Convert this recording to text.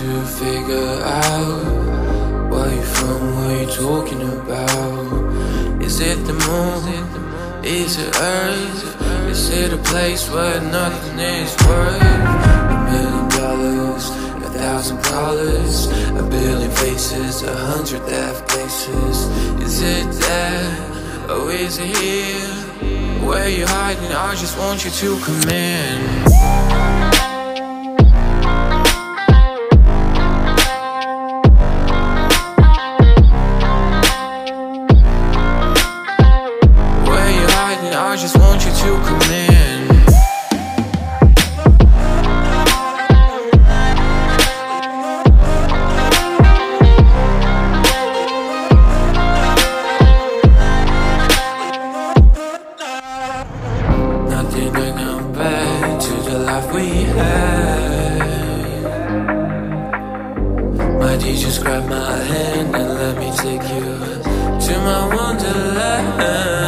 to figure out where you from, what you talking about. Is it the moon? Is it Earth? Is it a place where nothing is worth $1,000,000, $1,000, a billion faces, 100 death cases? Is it there, or is it here? Where you hiding? I just want you to come in. I just want you to come in. Nothing to compare to the life we had. My DJ just grab my hand and let me take you to my wonderland.